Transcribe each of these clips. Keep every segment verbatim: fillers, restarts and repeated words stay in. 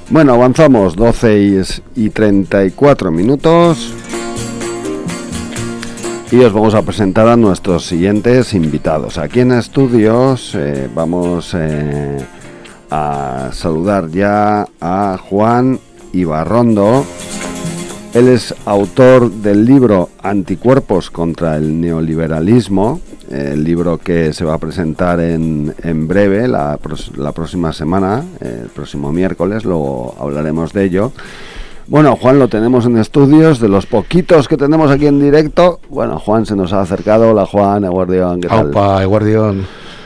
Bueno, avanzamos, doce y treinta y cuatro minutos. Y os vamos a presentar a nuestros siguientes invitados. Aquí en estudios eh, vamos eh, a saludar ya a Juan Ibarrondo. Él es autor del libro Anticuerpos contra el neoliberalismo, el libro que se va a presentar en, en breve, la, la próxima semana, el próximo miércoles, luego hablaremos de ello. Bueno, Juan lo tenemos en estudios, de los poquitos que tenemos aquí en directo. Bueno, Juan se nos ha acercado. Hola Juan, Eguardión, ¿qué tal? Opa, Eguardión.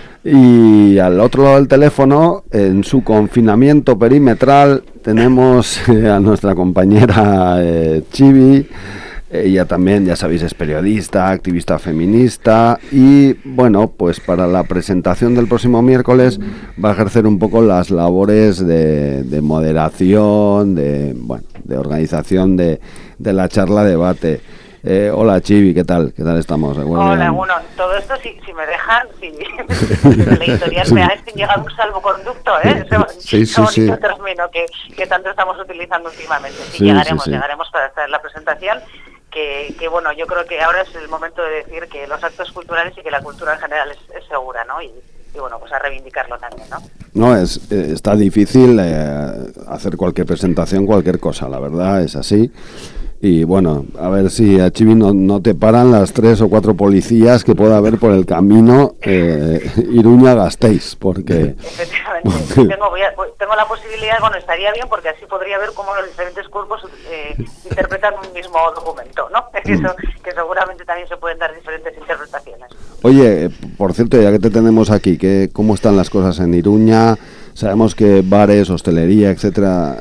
Y al otro lado del teléfono, en su confinamiento perimetral, tenemos eh, a nuestra compañera eh, Chivi. Ella también, ya sabéis, es periodista, activista feminista y, bueno, pues para la presentación del próximo miércoles va a ejercer un poco las labores de, de moderación, de, bueno, de organización de, de la charla debate. Eh, hola Chivi, ¿qué tal? ¿Qué tal estamos? Hola, bueno, todo esto si, si me dejan, si, si la editorial sí. Me ha llegado un salvoconducto, ¿eh? Ese, sí, sí, ese bonito sí. término que, que tanto estamos utilizando últimamente. Sí, sí, llegaremos, sí, sí. llegaremos para hacer la presentación. Que, que bueno, yo creo que ahora es el momento de decir que los actos culturales y que la cultura en general es, es segura, ¿no? Y, y bueno, pues a reivindicarlo también, ¿no? No, es eh, está difícil eh, hacer cualquier presentación, cualquier cosa, la verdad es así. Y bueno, a ver si a Chivi no, no te paran las tres o cuatro policías que pueda haber por el camino eh, Iruña-Gasteiz, porque... Efectivamente, porque... Tengo, voy a, tengo la posibilidad, bueno, estaría bien porque así podría ver cómo los diferentes cuerpos eh, interpretan un mismo documento, ¿no? Eso, que seguramente también se pueden dar diferentes interpretaciones. Oye, por cierto, ya que te tenemos aquí, ¿qué, ¿cómo están las cosas en Iruña? Sabemos que bares, hostelería, etcétera,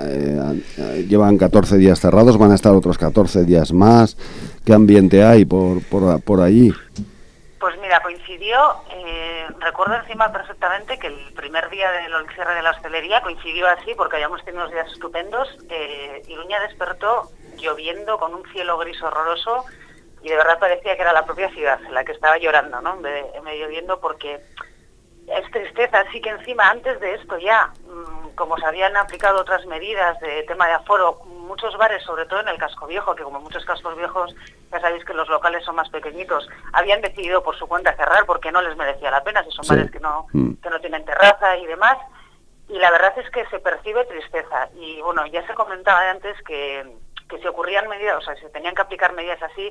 eh, llevan catorce días cerrados, van a estar otros catorce días más. ¿Qué ambiente hay por por, por allí? Pues mira, coincidió, eh, recuerdo encima perfectamente que el primer día del cierre de la hostelería coincidió así porque habíamos tenido unos días estupendos. Eh, Iruña despertó lloviendo con un cielo gris horroroso y de verdad parecía que era la propia ciudad la que estaba llorando, ¿no? En vez de, en vez de lloviendo porque... Es tristeza, así que encima antes de esto ya, como se habían aplicado otras medidas de tema de aforo, muchos bares, sobre todo en el casco viejo, que como muchos cascos viejos, ya sabéis que los locales son más pequeñitos, habían decidido por su cuenta cerrar porque no les merecía la pena, si son sí. bares que no, que no tienen terraza y demás, y la verdad es que se percibe tristeza, y bueno, ya se comentaba antes que, que si ocurrían medidas, o sea, si tenían que aplicar medidas así,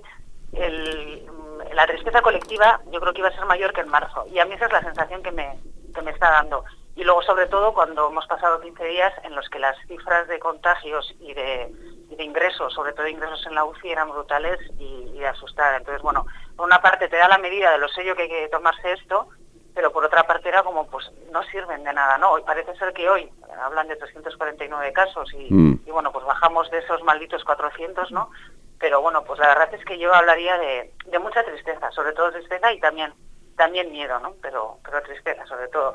el, la tristeza colectiva yo creo que iba a ser mayor que en marzo y a mí esa es la sensación que me, que me está dando y luego sobre todo cuando hemos pasado quince días en los que las cifras de contagios y de, y de ingresos, sobre todo ingresos en la U C I eran brutales y, y de asustar. Entonces bueno, por una parte te da la medida de lo serio que hay que tomarse esto, pero por otra parte era como pues no sirven de nada, ¿no? Hoy parece ser que hoy hablan de trescientos cuarenta y nueve casos y, mm. y bueno, pues bajamos de esos malditos cuatrocientos, ¿no? Pero bueno, pues la verdad es que yo hablaría de, de mucha tristeza, sobre todo tristeza y también también miedo, ¿no? Pero pero tristeza sobre todo.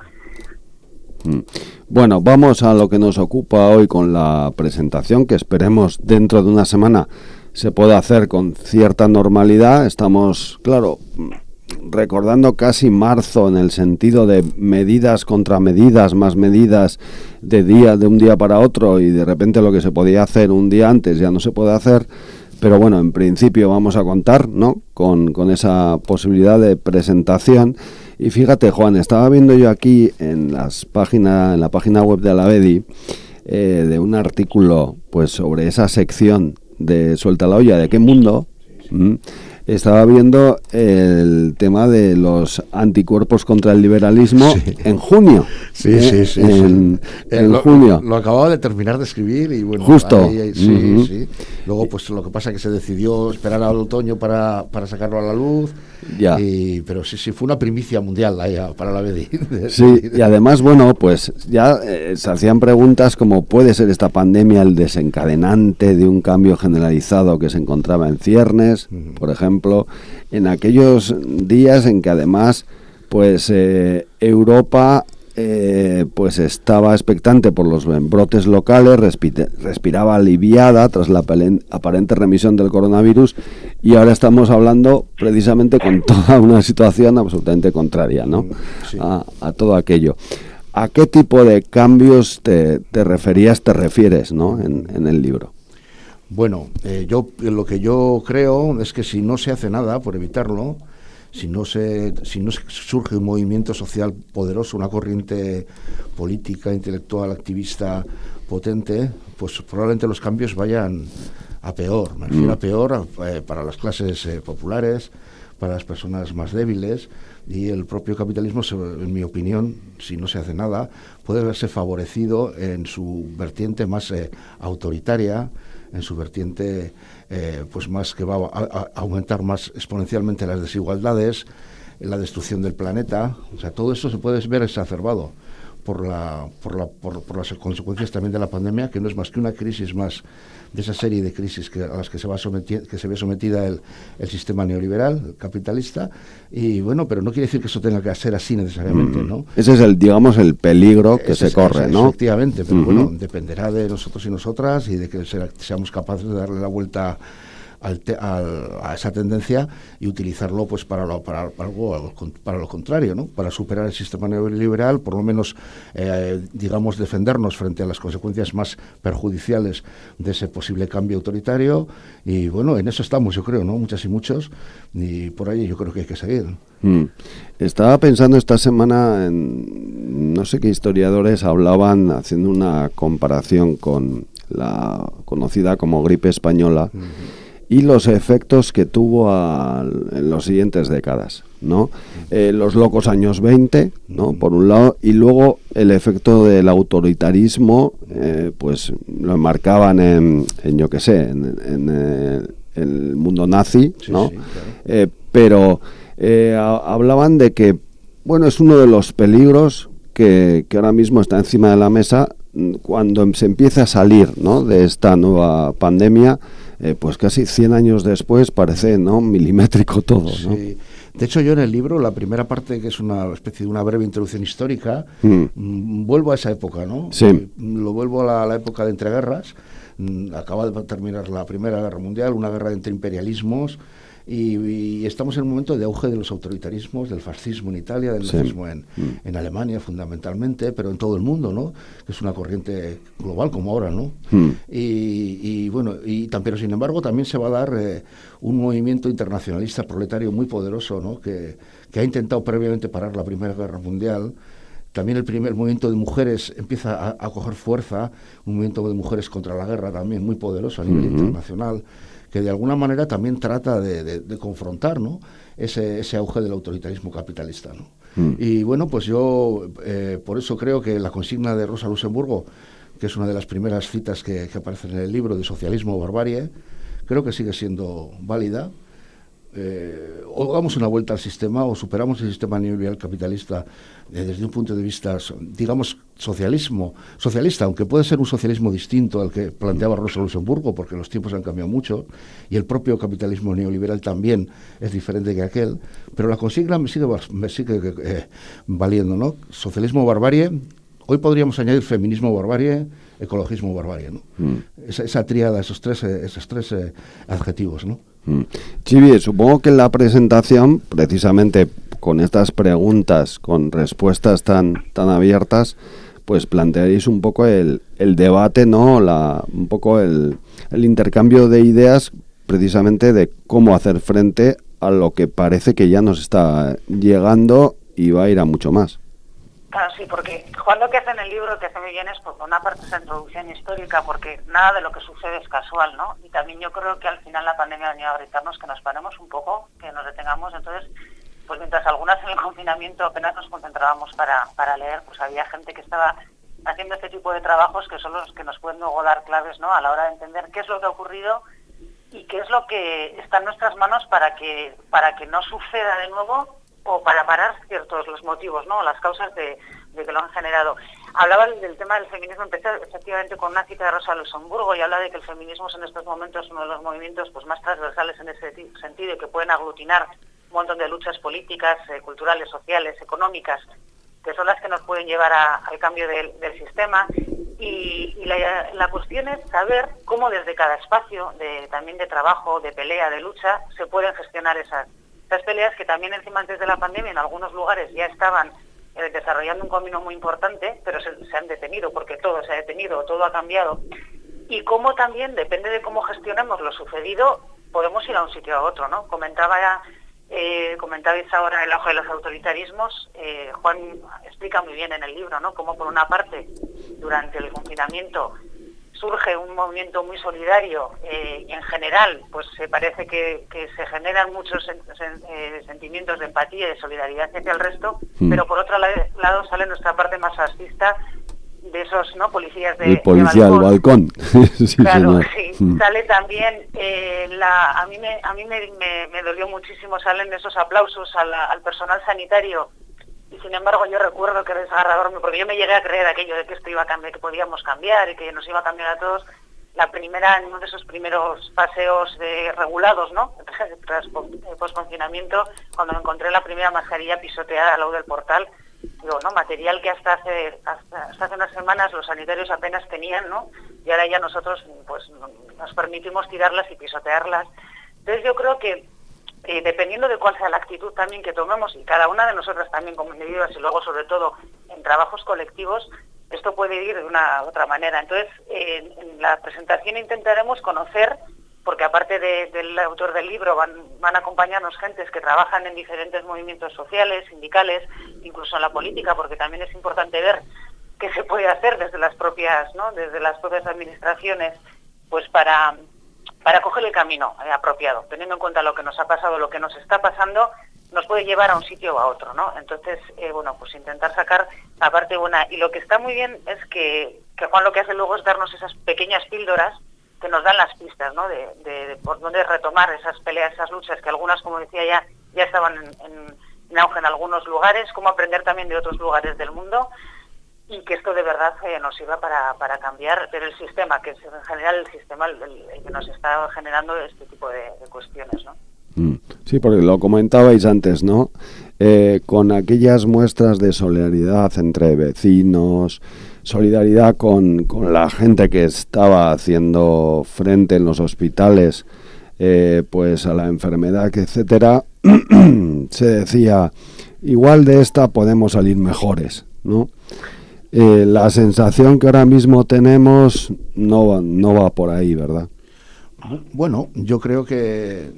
Bueno, vamos a lo que nos ocupa hoy con la presentación, que esperemos dentro de una semana se pueda hacer con cierta normalidad. Estamos, claro, recordando casi marzo en el sentido de medidas contra medidas, más medidas de día de un día para otro y de repente lo que se podía hacer un día antes ya no se puede hacer. Pero bueno, en principio vamos a contar, ¿no?, con, con esa posibilidad de presentación. Y fíjate, Juan, estaba viendo yo aquí en las páginas, en la página web de Alavedi, eh, de un artículo pues sobre esa sección de Suelta la olla, ¿de qué mundo? ¿Mm? Estaba viendo el tema de los anticuerpos contra el liberalismo sí. en junio. Sí, eh, sí, sí. En, sí. en lo, junio. Lo, lo acababa de terminar de escribir y bueno. Justo. Ahí, ahí, sí, uh-huh. sí. Luego, pues lo que pasa es que se decidió esperar al otoño para, para sacarlo a la luz. Ya. Y, pero sí, sí, fue una primicia mundial ahí, para la B D I. Sí, y además, bueno, pues ya eh, se hacían preguntas como puede ser esta pandemia el desencadenante de un cambio generalizado que se encontraba en ciernes, uh-huh. por ejemplo, en aquellos días en que además, pues eh, Europa eh, pues estaba expectante por los brotes locales, respi- respiraba aliviada tras la aparente remisión del coronavirus, y ahora estamos hablando precisamente con toda una situación absolutamente contraria, ¿no? Sí. A, a todo aquello. ¿a qué tipo de cambios te, te referías, te refieres, ¿no? en, en el libro? Bueno, eh, yo lo que yo creo es que si no se hace nada por evitarlo, si no se si no surge un movimiento social poderoso, una corriente política, intelectual, activista potente, pues probablemente los cambios vayan a peor, me refiero a peor eh, para las clases eh, populares, para las personas más débiles, y el propio capitalismo, en mi opinión, si no se hace nada, puede verse favorecido en su vertiente más eh, autoritaria, en su vertiente eh, pues más que va a, a aumentar más exponencialmente las desigualdades, la destrucción del planeta. O sea, todo eso se puede ver exacerbado por la por la por, por las consecuencias también de la pandemia, que no es más que una crisis más de esa serie de crisis que, a las que se va someti- que se ve sometida el, el sistema neoliberal, el capitalista, y bueno, pero no quiere decir que eso tenga que ser así necesariamente, ¿no? Ese es el, digamos, el peligro que Ese se corre, es, ¿no? Efectivamente, pero uh-huh. bueno, dependerá de nosotros y nosotras, y de que se, seamos capaces de darle la vuelta al te, al, a esa tendencia y utilizarlo pues para lo, para, para, algo, para lo contrario, ¿no? Para superar el sistema neoliberal, por lo menos eh, digamos defendernos frente a las consecuencias más perjudiciales de ese posible cambio autoritario, y bueno, en eso estamos, yo creo, ¿no? Muchas y muchos, y por ahí yo creo que hay que seguir. Mm. Estaba pensando esta semana en no sé qué historiadores hablaban, haciendo una comparación con la conocida como gripe española, uh-huh, y los efectos que tuvo al, en las siguientes décadas, ¿no? Eh, los locos años veinte, ¿no? Por un lado, y luego el efecto del autoritarismo, eh, pues lo enmarcaban en, en yo qué sé, en, en, en el mundo nazi, ¿no? Sí, sí, claro. eh, pero eh, a, hablaban de que, bueno, es uno de los peligros que, que ahora mismo está encima de la mesa cuando se empieza a salir, ¿no? De esta nueva pandemia. Eh, pues casi cien años después parece, ¿no?, milimétrico todo, ¿no? Sí. De hecho, yo en el libro, la primera parte, que es una especie de una breve introducción histórica, mm. m- vuelvo a esa época, ¿no? Sí. Lo vuelvo a la, a la época de entreguerras. M- acaba de terminar la Primera Guerra Mundial, una guerra entre imperialismos, y, y estamos en un momento de auge de los autoritarismos, del fascismo en Italia, del nazismo sí. en, mm. en Alemania fundamentalmente, pero en todo el mundo, ¿no? Que es una corriente global como ahora, ¿no? Mm. Y, y bueno, y también, sin embargo, también se va a dar eh, un movimiento internacionalista proletario muy poderoso, ¿no? Que, que ha intentado previamente parar la Primera Guerra Mundial. También el primer movimiento de mujeres empieza a, a coger fuerza, un movimiento de mujeres contra la guerra también muy poderoso a nivel mm-hmm. internacional, que de alguna manera también trata de, de, de confrontar, ¿no?, ese, ese auge del autoritarismo capitalista, ¿no? Mm. Y bueno, pues yo eh, por eso creo que la consigna de Rosa Luxemburgo, que es una de las primeras citas que, que aparecen en el libro, de socialismo o barbarie, creo que sigue siendo válida. Eh, o damos una vuelta al sistema o superamos el sistema neoliberal capitalista eh, desde un punto de vista, digamos, socialismo, socialista, aunque puede ser un socialismo distinto al que planteaba Rosa Luxemburgo, porque los tiempos han cambiado mucho y el propio capitalismo neoliberal también es diferente que aquel, pero la consigna me sigue, me sigue eh, valiendo, ¿no? Socialismo barbarie. Hoy podríamos añadir feminismo barbarie, ecologismo barbarie, ¿no? Mm. Esa, esa tríada, esos tres, eh, esos tres eh, adjetivos, ¿no? Mm. Chivi, supongo que en la presentación, precisamente con estas preguntas, con respuestas tan tan abiertas, pues plantearéis un poco el, el debate, ¿no? La, un poco el, el intercambio de ideas, precisamente de cómo hacer frente a lo que parece que ya nos está llegando y va a ir a mucho más. Claro, sí, porque Juan lo que hace en el libro, que hace muy bien, es por una parte esa introducción histórica, porque nada de lo que sucede es casual, ¿no? Y también yo creo que al final la pandemia ha venido a gritarnos que nos paremos un poco, que nos detengamos. Entonces, pues mientras algunas en el confinamiento apenas nos concentrábamos para, para leer, pues había gente que estaba haciendo este tipo de trabajos que son los que nos pueden luego dar claves, ¿no?, a la hora de entender qué es lo que ha ocurrido y qué es lo que está en nuestras manos para que, para que no suceda de nuevo, o para parar ciertos los motivos, ¿no?, las causas de, de que lo han generado. Hablaba del tema del feminismo, empecé efectivamente con una cita de Rosa Luxemburgo, y habla de que el feminismo es en estos momentos uno de los movimientos pues más transversales en ese sentido, y que pueden aglutinar un montón de luchas políticas, eh, culturales, sociales, económicas, que son las que nos pueden llevar a, al cambio del, del sistema. Y, y la, la cuestión es saber cómo desde cada espacio, de, también de trabajo, de pelea, de lucha, se pueden gestionar esas Estas peleas que también encima antes de la pandemia en algunos lugares ya estaban eh, desarrollando un camino muy importante, pero se, se han detenido, porque todo se ha detenido, todo ha cambiado. Y cómo también, depende de cómo gestionemos lo sucedido, podemos ir a un sitio a otro, ¿no? Comentaba ya, eh, comentabais ahora el auge de los autoritarismos. eh, Juan explica muy bien en el libro, ¿no? Cómo por una parte, durante el confinamiento, surge un movimiento muy solidario eh, y en general pues se parece que, que se generan muchos sen, sen, eh, sentimientos de empatía y de solidaridad hacia el resto, mm. pero por otro lado sale nuestra parte más fascista de esos no policías de el policía de del balcón. Sí, claro, señor. sí. Mm. Sale también eh, la a mí me a mí me, me, me dolió muchísimo, salen esos aplausos a la, al personal sanitario. Y sin embargo yo recuerdo que era desgarrador, porque yo me llegué a creer aquello de que esto iba a cambiar, que podíamos cambiar y que nos iba a cambiar a todos. La primera, en uno de esos primeros paseos de regulados, ¿no? Tras post-confinamiento, cuando me encontré la primera mascarilla pisoteada al lado del portal, digo, ¿no? Material que hasta hace hasta, hasta hace unas semanas los sanitarios apenas tenían, ¿no? Y ahora ya nosotros pues nos permitimos tirarlas y pisotearlas. Entonces yo creo que Eh, dependiendo de cuál sea la actitud también que tomemos, y cada una de nosotras también como individuos y luego sobre todo en trabajos colectivos, esto puede ir de una u otra manera. Entonces, eh, en la presentación intentaremos conocer, porque aparte de, del autor del libro van, van a acompañarnos gentes que trabajan en diferentes movimientos sociales, sindicales, incluso en la política, porque también es importante ver qué se puede hacer desde las propias, ¿no? desde las propias administraciones, pues para... para coger el camino eh, apropiado, teniendo en cuenta lo que nos ha pasado, lo que nos está pasando, nos puede llevar a un sitio o a otro, ¿no? Entonces, eh, bueno, pues intentar sacar la parte buena. Y lo que está muy bien es que, que Juan lo que hace luego es darnos esas pequeñas píldoras que nos dan las pistas, ¿no? De, de, de por dónde retomar esas peleas, esas luchas, que algunas, como decía ya, ya estaban en, en, en auge en algunos lugares, cómo aprender también de otros lugares del mundo, y que esto de verdad eh, nos sirva para, para cambiar, pero el sistema, que es en general el sistema el, el que nos está generando este tipo de, de cuestiones, ¿no? Sí, porque lo comentabais antes, ¿no? Eh, con aquellas muestras de solidaridad entre vecinos, solidaridad con, con la gente que estaba haciendo frente en los hospitales, eh, pues a la enfermedad, etcétera, se decía, igual de esta podemos salir mejores, ¿no? Eh, la sensación que ahora mismo tenemos no va, no va por ahí, ¿verdad? Bueno, yo creo que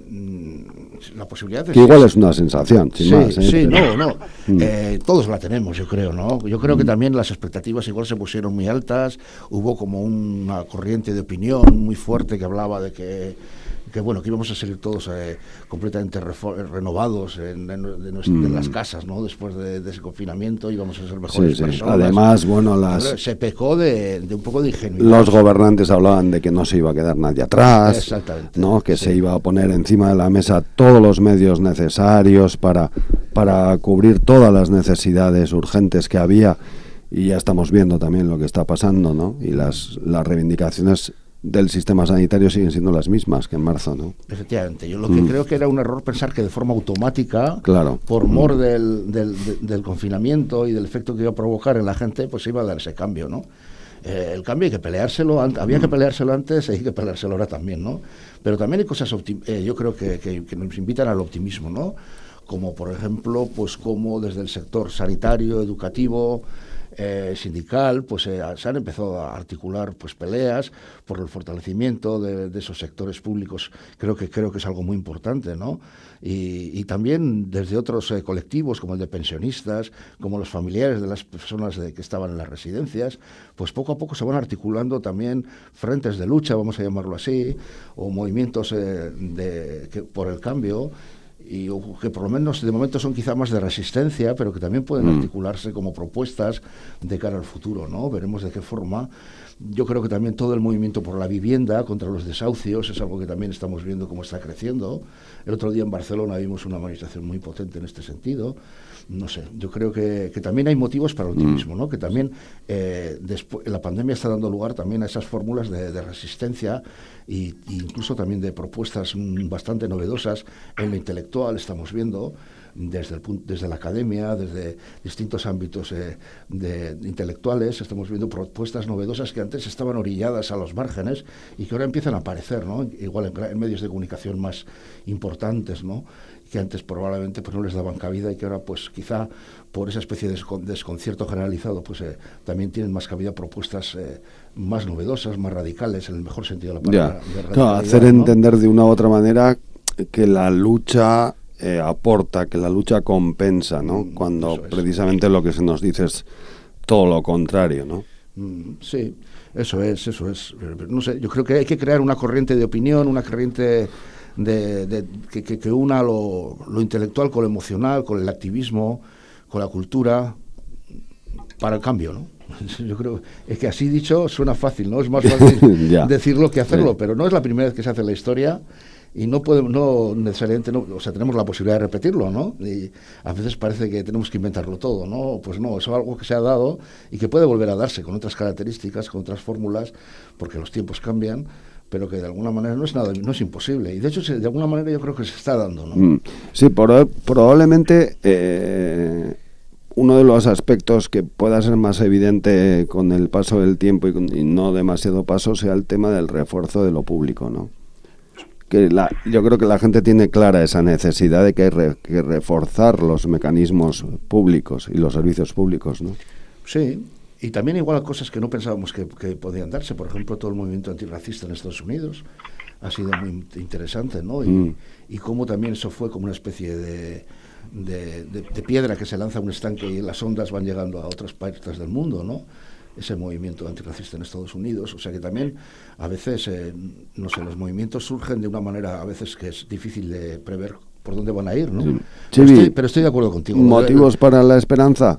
mmm, la posibilidad de... Que igual es una sensación, sin sí, más. ¿eh? Sí, Pero... no, no. Eh, todos la tenemos, yo creo, ¿no? Yo creo que también las expectativas igual se pusieron muy altas, hubo como una corriente de opinión muy fuerte que hablaba de que que bueno, que íbamos a salir todos eh, completamente renovados en, en, de, nuestra, mm. de las casas, ¿no? Después de, de ese confinamiento íbamos a ser mejores sí, personas. Sí. Además, bueno, las... se pecó de, de un poco de ingenuidad. Los gobernantes hablaban de que no se iba a quedar nadie atrás, exactamente, ¿no? Que sí. se iba a poner encima de la mesa todos los medios necesarios para, para cubrir todas las necesidades urgentes que había, y ya estamos viendo también lo que está pasando, ¿no? Y las, las reivindicaciones del sistema sanitario siguen siendo las mismas que en marzo, ¿no? Efectivamente, yo lo que mm. creo que era un error pensar que de forma automática, claro. por mor mm. del, del, del, del confinamiento y del efecto que iba a provocar en la gente, pues iba a dar ese cambio, ¿no? Eh, el cambio hay que peleárselo, había que peleárselo antes y hay que peleárselo ahora también, ¿no? Pero también hay cosas, eh, yo creo que, que, que nos invitan al optimismo, ¿no? Como por ejemplo, pues como desde el sector sanitario, educativo, Eh, sindical, pues eh, se han empezado a articular pues peleas por el fortalecimiento de, de esos sectores públicos. Creo que creo que es algo muy importante, ¿no? Y, y también desde otros eh, colectivos como el de pensionistas, como los familiares de las personas de, que estaban en las residencias, pues poco a poco se van articulando también frentes de lucha, vamos a llamarlo así, o movimientos eh, de, que, por el cambio, y que por lo menos de momento son quizá más de resistencia, pero que también pueden mm. articularse como propuestas de cara al futuro, ¿no? Veremos de qué forma. Yo creo que también todo el movimiento por la vivienda, contra los desahucios, es algo que también estamos viendo cómo está creciendo. El otro día en Barcelona vimos una manifestación muy potente en este sentido. No sé, yo creo que, que también hay motivos para el optimismo, ¿no? Que también eh, después, la pandemia está dando lugar también a esas fórmulas de, de resistencia e incluso también de propuestas bastante novedosas en lo intelectual, actual estamos viendo desde, el, desde la academia, desde distintos ámbitos eh, de, de intelectuales, estamos viendo propuestas novedosas que antes estaban orilladas a los márgenes y que ahora empiezan a aparecer, ¿no? Igual en, en medios de comunicación más importantes, ¿no? Que antes probablemente pues no les daban cabida y que ahora pues quizá por esa especie de desconcierto generalizado pues eh, también tienen más cabida propuestas eh, más novedosas, más radicales, en el mejor sentido de la palabra. Ya. De claro, hacer ¿no? entender de una u otra manera que la lucha eh, aporta, que la lucha compensa, ¿no? Mm, Cuando precisamente es. Lo que se nos dice es todo lo contrario, ¿no? Mm, sí, eso es, eso es. No sé, yo creo que hay que crear una corriente de opinión, una corriente de, de que, que, que una lo, lo intelectual con lo emocional, con el activismo, con la cultura, para el cambio, ¿no? Yo creo es que así dicho suena fácil, ¿no? Es más fácil decirlo que hacerlo, sí. Pero no es la primera vez que se hace en la historia y no podemos, no necesariamente, no, o sea, tenemos la posibilidad de repetirlo, ¿no? Y a veces parece que tenemos que inventarlo todo, ¿no? Pues no, eso es algo que se ha dado y que puede volver a darse con otras características, con otras fórmulas, porque los tiempos cambian, pero que de alguna manera no es nada, no es imposible. Y de hecho, de alguna manera yo creo que se está dando, ¿no? Sí, por, probablemente eh, uno de los aspectos que pueda ser más evidente con el paso del tiempo y, con, y no demasiado paso sea el tema del refuerzo de lo público, ¿no? Que la, yo creo que la gente tiene clara esa necesidad de que hay re, que reforzar los mecanismos públicos y los servicios públicos, ¿no? Sí. Y también igual cosas que no pensábamos que, que podían darse. Por ejemplo, todo el movimiento antirracista en Estados Unidos ha sido muy interesante, ¿no? Y, mm. y cómo también eso fue como una especie de, de, de, de piedra que se lanza a un estanque y las ondas van llegando a otras partes del mundo, ¿no? Ese movimiento antirracista en Estados Unidos. O sea que también a veces, eh, no sé, los movimientos surgen de una manera a veces que es difícil de prever por dónde van a ir, ¿no? Sí. Sí, pero, estoy, pero estoy de acuerdo contigo. ¿Motivos para la esperanza?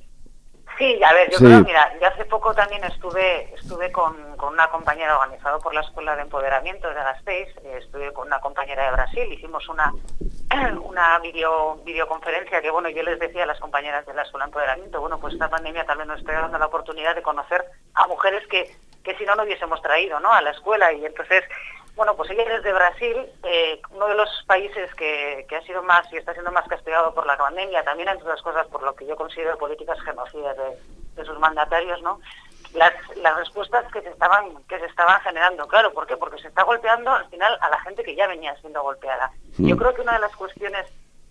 Sí, a ver, yo sí. creo, mira, yo hace poco también estuve estuve con, con una compañera organizado por la Escuela de Empoderamiento de Gasteiz, eh, estuve con una compañera de Brasil, hicimos una una video videoconferencia que, bueno, yo les decía a las compañeras de la Escuela de Empoderamiento, bueno, pues esta pandemia tal vez nos está dando la oportunidad de conocer a mujeres que, que si no, no hubiésemos traído, ¿no?, a la escuela, y entonces, bueno, pues ella es de Brasil, eh, uno de los países que, que ha sido más y está siendo más castigado por la pandemia, también entre otras cosas por lo que yo considero políticas genocidas de, de sus mandatarios, ¿no? Las, las respuestas que se estaban que se estaban generando, claro, ¿por qué? Porque se está golpeando al final a la gente que ya venía siendo golpeada. Mm. Yo creo que una de las cuestiones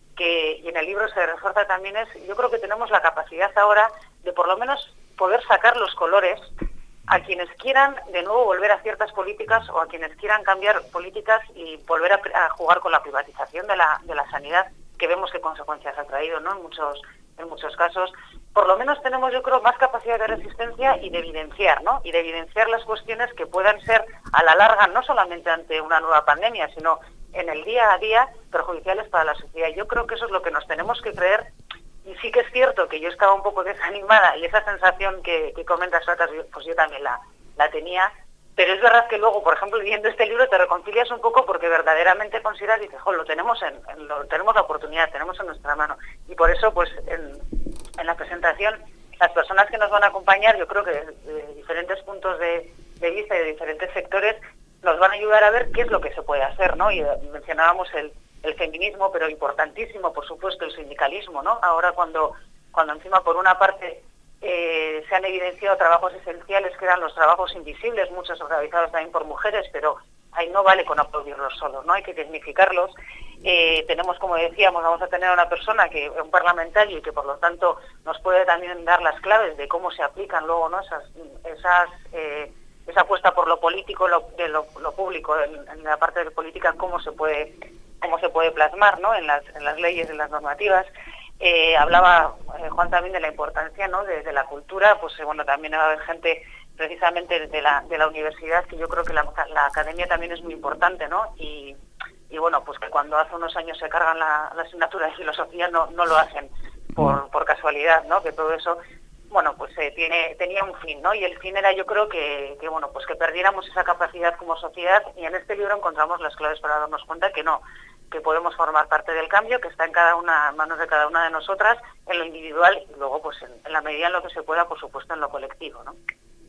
que y en el libro se refuerza también es, yo creo que tenemos la capacidad ahora de por lo menos poder sacar los colores a quienes quieran de nuevo volver a ciertas políticas o a quienes quieran cambiar políticas y volver a, a jugar con la privatización de la de la sanidad, que vemos qué consecuencias ha traído, ¿no?, en muchos en muchos casos. Por lo menos tenemos, yo creo, más capacidad de resistencia y de evidenciar, ¿no? Y de evidenciar las cuestiones que puedan ser a la larga, no solamente ante una nueva pandemia, sino en el día a día, perjudiciales para la sociedad. Yo creo que eso es lo que nos tenemos que creer. Y sí que es cierto que yo estaba un poco desanimada y esa sensación que, que comentas, pues yo también la, la tenía, pero es verdad que luego, por ejemplo, leyendo este libro te reconcilias un poco porque verdaderamente consideras y dices, jo, lo tenemos en, en lo, tenemos la oportunidad, tenemos en nuestra mano. Y por eso, pues, en, en la presentación, las personas que nos van a acompañar, yo creo que de, de diferentes puntos de, de vista y de diferentes sectores, nos van a ayudar a ver qué es lo que se puede hacer, ¿no? Y mencionábamos el el feminismo, pero importantísimo, por supuesto, el sindicalismo, ¿no? Ahora cuando, cuando encima, por una parte, eh, se han evidenciado trabajos esenciales que eran los trabajos invisibles, muchos realizados también por mujeres, pero ahí no vale con aplaudirlos solos, ¿no? Hay que dignificarlos. Eh, tenemos, como decíamos, vamos a tener a una persona, que un parlamentario, y que por lo tanto nos puede también dar las claves de cómo se aplican luego, ¿no?, esas, esas eh, esa apuesta por lo político, lo, de lo, lo público, en, en la parte de política, cómo se puede cómo se puede plasmar, ¿no?, en las, en las leyes, en las normativas. Eh, hablaba eh, Juan también de la importancia, ¿no?, de, de la cultura, pues eh, bueno, también va a haber gente precisamente de la de la universidad, que yo creo que la, la academia también es muy importante, ¿no?, y, y bueno, pues que cuando hace unos años se cargan la, la asignatura de filosofía no, no lo hacen por, por casualidad, ¿no?, que todo eso, bueno, pues eh, tiene tenía un fin, ¿no?, y el fin era, yo creo que, que, bueno, pues que perdiéramos esa capacidad como sociedad, y en este libro encontramos las claves para darnos cuenta que no, que podemos formar parte del cambio, que está en cada una, en manos de cada una de nosotras, en lo individual, y luego, pues en, en la medida en lo que se pueda, por supuesto, en lo colectivo, ¿no?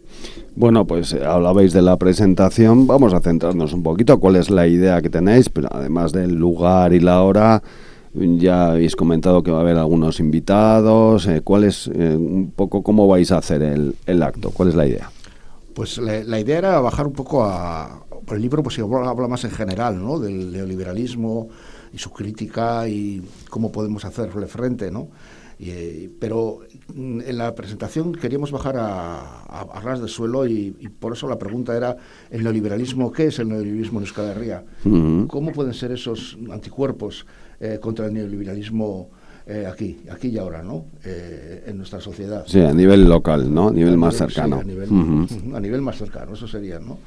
Bueno, pues eh, hablabais de la presentación, vamos a centrarnos un poquito, ¿cuál es la idea que tenéis? Pero además del lugar y la hora, Ya habéis comentado que va a haber algunos invitados. Eh, ¿Cuál es eh, un poco cómo vais a hacer el, el acto? ¿Cuál es la idea? Pues la, la idea era bajar un poco a... El libro pues habla, habla más en general, ¿no? Del neoliberalismo y su crítica y cómo podemos hacerle frente, ¿no? Y, pero en la presentación queríamos bajar a, a, a ras de suelo y, y por eso la pregunta era, ¿el neoliberalismo qué es el neoliberalismo en Euskal Herria? Uh-huh. ¿Cómo pueden ser esos anticuerpos eh, contra el neoliberalismo eh, aquí, aquí y ahora, ¿no? Eh, en nuestra sociedad? Sí, a nivel local, ¿no? A nivel a más nivel, cercano. Sí, a, nivel, uh-huh. a nivel más cercano, eso sería, ¿no?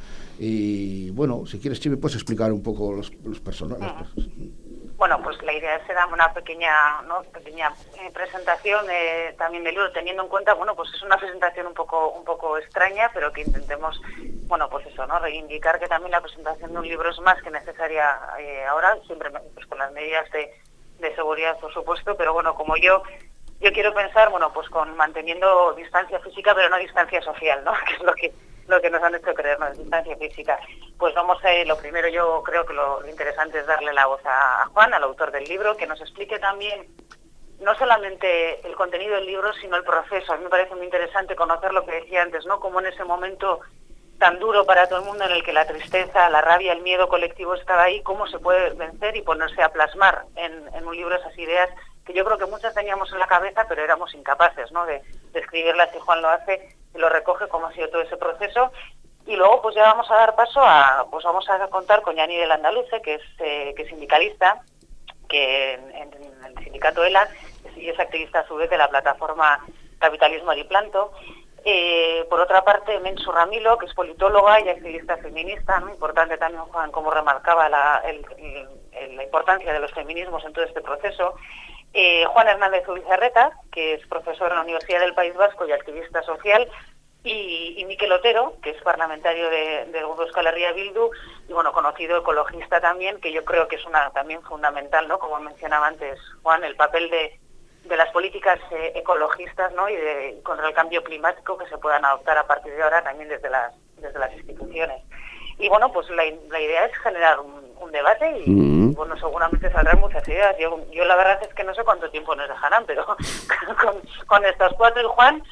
Y bueno, si quieres, Chivi, puedes explicar un poco los, los personajes. Uh-huh. Bueno, pues la idea será una pequeña, ¿no? pequeña eh, presentación eh, también del libro, teniendo en cuenta, bueno, pues es una presentación un poco un poco extraña, pero que intentemos, bueno, pues eso, ¿no? Reivindicar que también la presentación de un libro es más que necesaria eh, ahora, siempre pues con las medidas de, de seguridad, por supuesto, pero bueno, como yo yo quiero pensar, bueno, pues con manteniendo distancia física, pero no distancia social, ¿no? Que es lo que lo que nos han hecho creer, ¿no? Distancia física. Pues vamos a, lo primero yo creo que lo, lo interesante es darle la voz a, a Juan, al autor del libro, que nos explique también no solamente el contenido del libro, sino el proceso. A mí me parece muy interesante conocer lo que decía antes, ¿no? Como en ese momento tan duro para todo el mundo en el que la tristeza, la rabia, el miedo colectivo estaba ahí, cómo se puede vencer y ponerse a plasmar en, en un libro esas ideas que yo creo que muchas teníamos en la cabeza, pero éramos incapaces, ¿no? De, de escribirlas, y Juan lo hace y lo recoge cómo ha sido todo ese proceso. Y luego pues ya vamos a dar paso a, pues vamos a contar con Yani del Andaluce, que es eh, que es sindicalista, que en, en, en el sindicato ELA, y es activista a su vez de la plataforma Capitalismo Ariplanto. Eh, por otra parte, Menchu Ramilo, que es politóloga y activista feminista, ¿no? Importante también, Juan, como remarcaba la, el, el, la importancia de los feminismos en todo este proceso. Eh, Juan Hernández Ubizarreta, que es profesor en la Universidad del País Vasco y activista social, y, y Mikel Otero, que es parlamentario de, del Grupo Euskal Herria Bildu, y bueno, conocido ecologista también, que yo creo que es una también fundamental, ¿no? Como mencionaba antes Juan, el papel de, de las políticas eh, ecologistas, ¿no? Y de contra el cambio climático que se puedan adoptar a partir de ahora también desde las desde las instituciones. Y bueno, pues la, la idea es generar un, un debate y, mm. bueno, seguramente saldrán muchas ideas. Yo, yo la verdad es que no sé cuánto tiempo nos dejarán, pero con, con estos cuatro y Juan...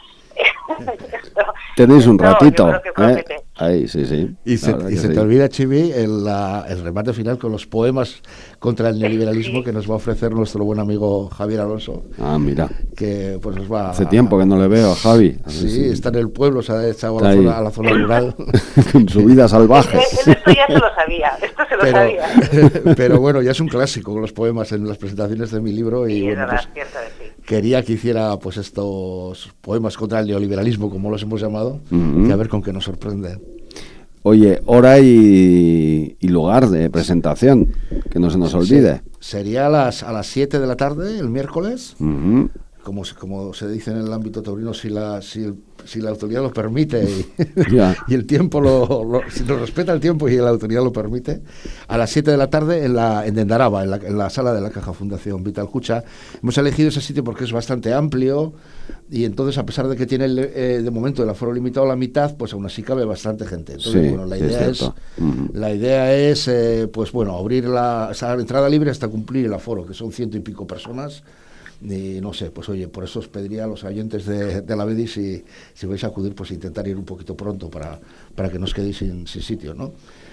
esto, tenéis un esto, ratito, ¿eh? Ahí, sí, sí. Y se, y se sí. te olvida, Chivi, el, la, el remate final con los poemas contra el neoliberalismo sí. que nos va a ofrecer nuestro buen amigo Javier Alonso. Ah, mira. Que pues nos va Hace a, tiempo que no le veo a Javi. A sí, sí, está en el pueblo, se ha echado a la, zona, a la zona rural. Con su vida salvaje. Él, esto ya se lo sabía, esto se lo pero, sabía. Pero bueno, ya es un clásico con los poemas en las presentaciones de mi libro. Y sí, bueno, verdad, pues, cierto, sí. quería que hiciera pues estos poemas contra el neoliberalismo, como los hemos llamado, uh-huh. y a ver con qué nos sorprende. Oye, hora y, y lugar de presentación, que no se nos olvide. Sí, sería a las a las siete de la tarde, el miércoles, uh-huh. como, como se dice en el ámbito taurino, si la si, el, si la autoridad lo permite y, yeah. y el tiempo, lo, lo, si nos respeta el tiempo y la autoridad lo permite, a las siete de la tarde en la en Dendaraba, en la, en la sala de la Caja Fundación Vital Cucha. Hemos elegido ese sitio porque es bastante amplio y entonces, a pesar de que tiene eh, de momento el aforo limitado a la mitad, pues aún así cabe bastante gente. Entonces, sí, bueno, la idea es, es uh-huh. la idea es eh, pues bueno, abrir la, esa entrada libre hasta cumplir el aforo, que son ciento y pico personas. Y no sé, pues oye, por eso os pediría a los oyentes de, de la B E D I si, si vais a acudir, pues intentar ir un poquito pronto para, para que no os quedéis sin, sin sitio, ¿no?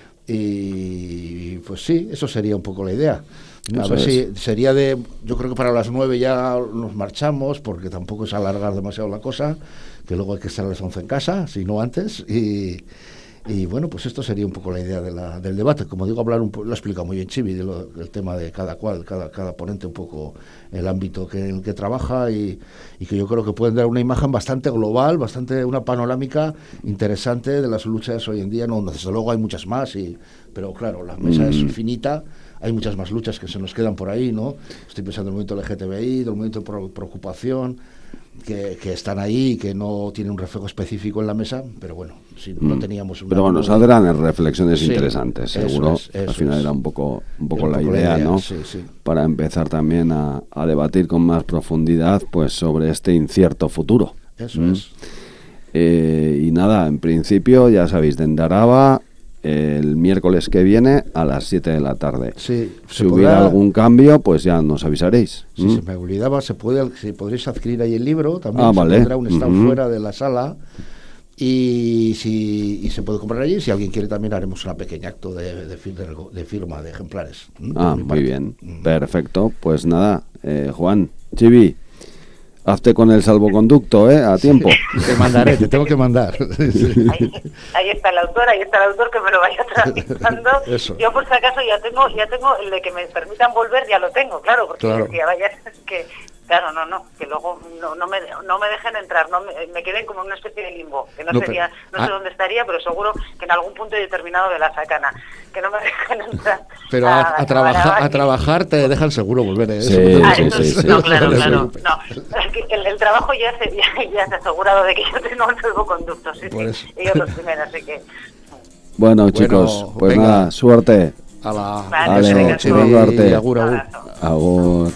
Y pues sí, eso sería un poco la idea. A eso ver es. si sería de, yo creo que para las nueve ya nos marchamos, porque tampoco es alargar demasiado la cosa, que luego hay que estar a las once en casa, si no antes, y... Y bueno, pues esto sería un poco la idea de la, del debate. Como digo, hablar un po- lo ha explicado muy bien Chivi, de lo, del tema de cada cual, cada, cada ponente un poco el ámbito que, en el que trabaja y, y que yo creo que pueden dar una imagen bastante global, bastante una panorámica interesante de las luchas hoy en día. No, desde luego hay muchas más, y, pero claro, la mesa mm. es infinita. Hay muchas más luchas que se nos quedan por ahí, ¿no? Estoy pensando en el movimiento L G T B I, del movimiento de pro- preocupación, que, que están ahí y que no tienen un reflejo específico en la mesa, pero bueno, si mm. no teníamos una... Pero bueno, saldrán reflexiones sí, interesantes, seguro. Es, Al final es. era un poco, un poco, la, un poco idea, la idea, ¿no? Sí, sí. Para empezar también a, a debatir con más profundidad pues sobre este incierto futuro. Eso ¿Mm? es. Eh, y nada, en principio, ya sabéis, Dendaraba, el miércoles que viene a las siete de la tarde. Sí, si hubiera podrá... algún cambio, pues ya nos avisaréis. Sí, ¿Mm? Se me olvidaba, se puede, si podréis adquirir ahí el libro, también ah, se vale. tendrá un stand uh-huh. fuera de la sala. Y si y se puede comprar allí. Si alguien quiere, también haremos una pequeña acto de, de, de, de firma de ejemplares. Ah, muy parte. bien, mm. perfecto. Pues nada, eh, Juan, Chibi, hazte con el salvoconducto, ¿eh? A tiempo. Sí, te mandaré, te tengo que mandar. Sí. Ahí, ahí está el autor, ahí está el autor que me lo vaya tramitando. Yo por si acaso ya tengo, ya tengo el de que me permitan volver, ya lo tengo, claro, porque claro. decía, vaya, es que claro, no, no, que luego no, no, me, no me dejen entrar, no me, me queden como en una especie de limbo, que no, no sería, pero, no sé ah, dónde estaría, pero seguro que en algún punto determinado de la sacana, que no me dejen entrar. Pero a, a, a, trabaja, a trabajar te dejan seguro volver, ¿eh? Sí, ah, sí, entonces, sí, sí. No, claro, claro, no. El, el trabajo ya se, ya, ya se ha asegurado de que yo tengo un salvoconducto, sí, sí, ellos los primeros, así que... Bueno, bueno chicos, pues venga. Nada, suerte. A la... Vale, vale, suerte. Agur, agur. Agur.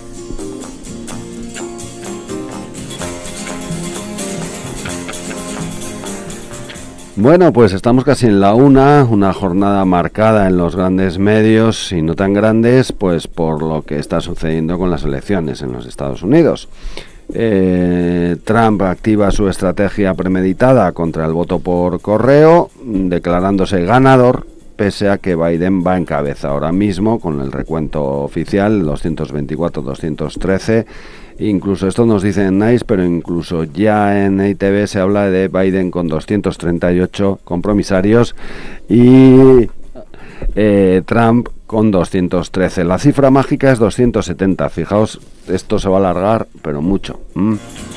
Bueno, pues estamos casi en la una, una jornada marcada en los grandes medios y no tan grandes, pues por lo que está sucediendo con las elecciones en los Estados Unidos. Eh, Trump activa su estrategia premeditada contra el voto por correo, declarándose ganador, pese a que Biden va en cabeza ahora mismo con el recuento oficial, doscientos veinticuatro a doscientos trece. Incluso esto nos dice en Nice, pero incluso ya en I T V se habla de Biden con doscientos treinta y ocho compromisarios y eh, Trump con doscientos trece. La cifra mágica es doscientos setenta. Fijaos, esto se va a alargar, pero mucho. ¿Mm?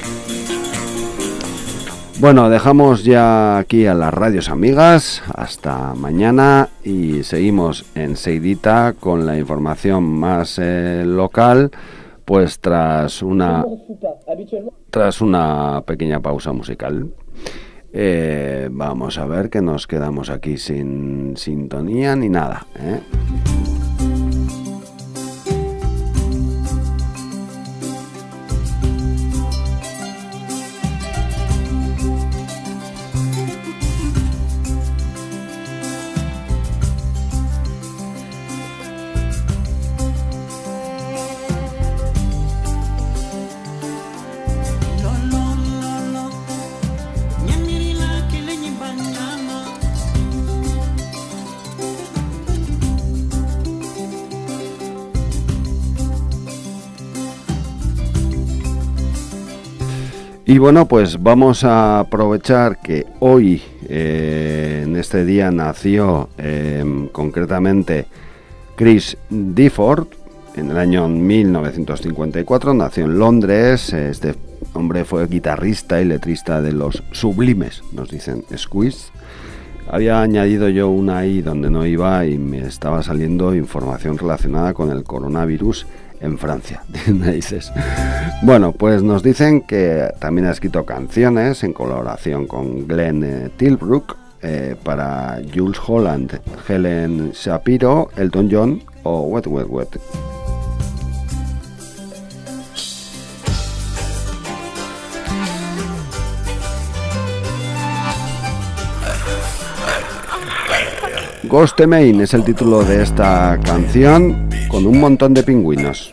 Bueno, dejamos ya aquí a las radios amigas. Hasta mañana y seguimos enseguidita con la información más eh, local. Pues tras una tras una pequeña pausa musical, eh, vamos a ver que nos quedamos aquí sin sintonía ni nada, ¿eh? Y bueno, pues vamos a aprovechar que hoy, eh, en este día, nació eh, concretamente Chris Difford, en el año mil novecientos cincuenta y cuatro, nació en Londres. Este hombre fue guitarrista y letrista de los Sublimes, nos dicen Squeeze. Había añadido yo una I donde no iba y me estaba saliendo información relacionada con el coronavirus en Francia. Dices. Bueno, pues nos dicen que también ha escrito canciones en colaboración con Glenn eh, Tilbrook eh, para Jools Holland, Helen Shapiro, Elton John o Wet Wet Wet. Ghost Main es el título de esta canción, con un montón de pingüinos.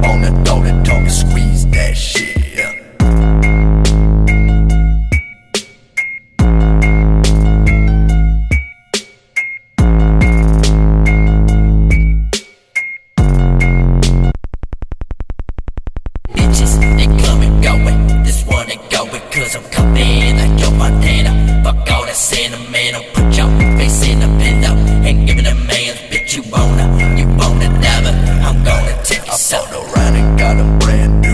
wanna throw the talk and squeeze that shit, yeah. Bitches, they coming, going. This one ain't going, cause I'm coming like your Montana. Fuck all that sentimental, put your face in the window and give it a man's bitch. You wanna, you wanna never. I'm gonna take you so. I found around and got a brand new